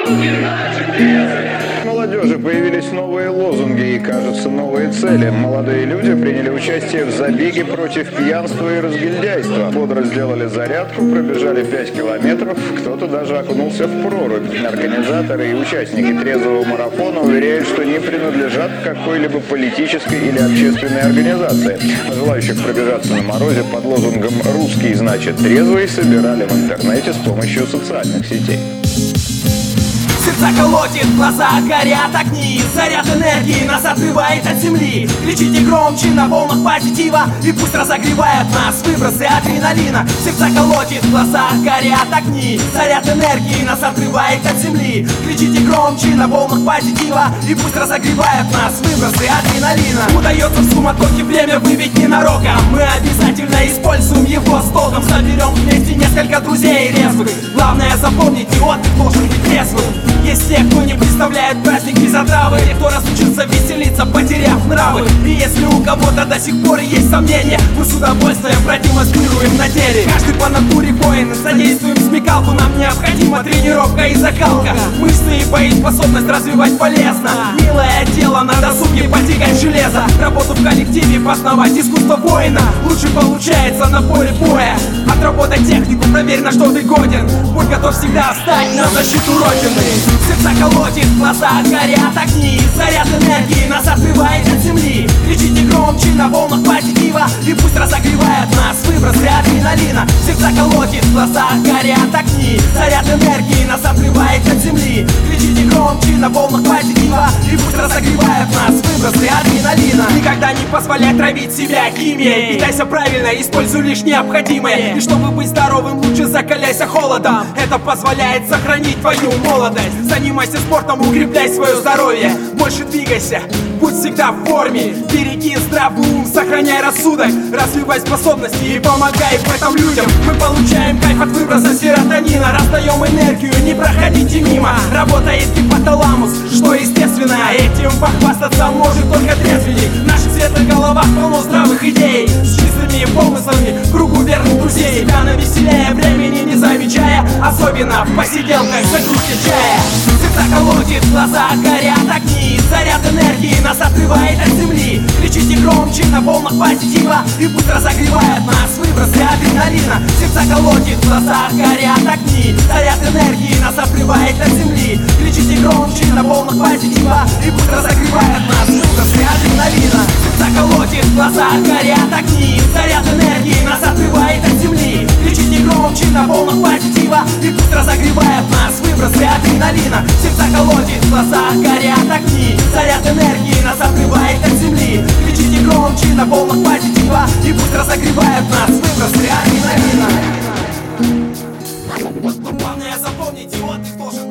Молодежи появились новые лозунги и, кажется, новые цели. Молодые люди приняли участие в забеге против пьянства и разгильдяйства. Бодро сделали зарядку, пробежали 5 километров, кто-то даже окунулся в прорубь. Организаторы и участники трезвого марафона уверяют, что не принадлежат к какой-либо политической или общественной организации. Желающих пробежаться на морозе под лозунгом «Русский значит трезвый» собирали в интернете с помощью социальных сетей. Сердца колотит, глаза горят огни. Заряд энергии нас отрывает от земли. Кричите громче на волнах позитива, и пусть разогревают нас выбросы адреналина. Сердца колотит, глаза горят огни. Заряд энергии нас отрывает от земли. Кричите громче на волнах позитива, и пусть разогревают нас выбросы адреналина. Удается в суматохе время выбить ненароком. Мы обязательно используем его с толком. Соберем вместе несколько друзей резвых. Главное запомните, отдых должен быть трезвым. Есть те, кто не представляет праздник без отравы, кто разучился веселиться, потеряв нравы. И если у кого-то до сих пор есть сомнения, мы с удовольствием продемонстрируем на деле. Каждый по натуре воин, задействуем смекалку. Нам необходима тренировка и закалка. Мышцы и боеспособность развивать полезно. Милое дело, на досуге потягать железо. Работу в коллективе познавать, искусство воина лучше получается на поле боя. Отработать технику, проверь, на что ты годен. Будь готов всегда встать на защиту Родины. Сердца колотит, глаза горят огни. Заряд энергии нас отрывает от земли. Кричите громче на волнах позитива, и пусть разогревает нас выбросы адреналина. Сердца колотит, глаза горят огни. Заряд энергии нас отрывает от земли. Кричите громче на волнах позитива, и пусть разогревает нас выбросы адреналина. Никогда не позволяй травить себя химией. Питайся правильно, используй лишь необходимое. И чтобы быть здоровым, лучше закаляйся холодом. Это позволяет сохранить твою молодость. Занимайся спортом, укрепляй свое здоровье. Больше двигайся, будь всегда в форме. Береги здравый ум, сохраняй рассудок. Развивай способности и помогай в этом людям. Мы получаем кайф от выброса серотонина. Раздаем энергию, не проходите мимо. Работает гипоталамус, что естественно. Этим похвастаться может только трезвенник. В наших светлых головах полно здравых идей, с чистыми помыслами, в кругу верных друзей. Себя навеселяя, времени не замечая, особенно в посиделках за кружкой чая. Сердца колотит, глаза горят огни. Заряд энергии нас отрывает от земли. Кричите громче на волнах позитива, и пусть разогревает нас выбросы адреналина. Сердца колотит, глаза горят огни. Заряд энергии нас отрывает от земли. Кричите громче на волнах позитива, и пусть разогревает нас выбросы адреналина. Сердца колотит, глаза горят огни. Заряд энергии нас отрывает от земли. Кричите громче на волнах позитива, и пусть разогревает нас выбросы адреналина. Сердца колотит, глаза горят огни. Заряд энергии нас отрывает от земли. Кричите громче на волнах позитива, и пусть разогревает нас выбросы адреналина. Главное запомните, отдых должен